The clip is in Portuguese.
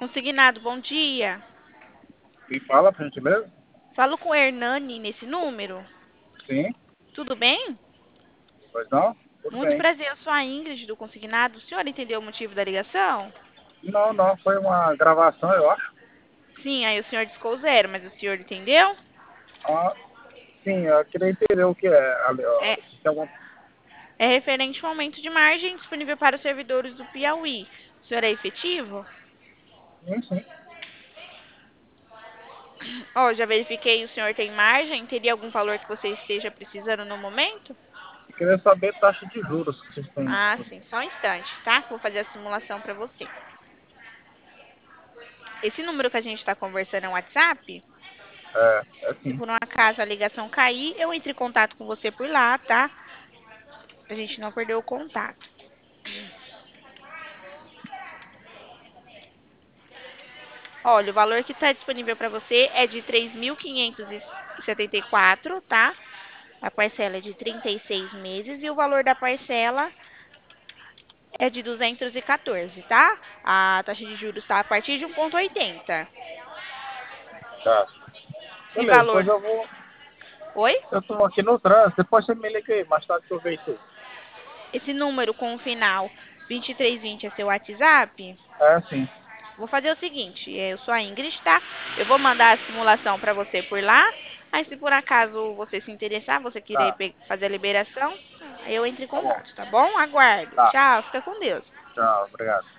Consignado, bom dia. Quem fala, por gentileza? Falo com o Hernani nesse número. Sim, Tudo bem? pois não? Tudo Muito bem. prazer, eu sou a Ingrid do Consignado. O senhor entendeu o motivo da ligação? Não, não, foi uma gravação, eu acho. Sim, aí o senhor discou zero, mas o senhor entendeu? Ah, sim, eu queria entender o que é. É, Se tem algum... é referente ao aumento de margem disponível para os servidores do Piauí. O senhor é efetivo? Sim, sim. Ó, já verifiquei, o senhor tem margem? Teria algum valor que você esteja precisando no momento? Eu queria saber a taxa de juros que vocês têm Ah, disponível. sim, só um instante, tá? Vou fazer a simulação para você. Esse número que a gente está conversando é um WhatsApp? É Se sim. por um acaso a ligação cair, eu entro em contato com você por lá, tá? Pra gente não perder o contato. Olha, o valor que está disponível para você é de 3.574, tá? A parcela é de 36 meses e o valor da parcela é de 214, tá? A taxa de juros está a partir de 1,80. Tá. Esse Beleza, valor. depois eu vou. Oi? Eu tô aqui no trânsito, depois você me liga aí, mais tarde que eu vejo tudo. Esse número com o final 2320 é seu WhatsApp? É sim. Vou fazer o seguinte, eu sou a Ingrid, tá? Eu vou mandar a simulação para você por lá. Aí, se por acaso você se interessar, você querer Tá, fazer a liberação, aí eu entro em tá bom. contato, tá bom? Aguardo. Tá. Tchau, fica com Deus. Tchau, obrigado.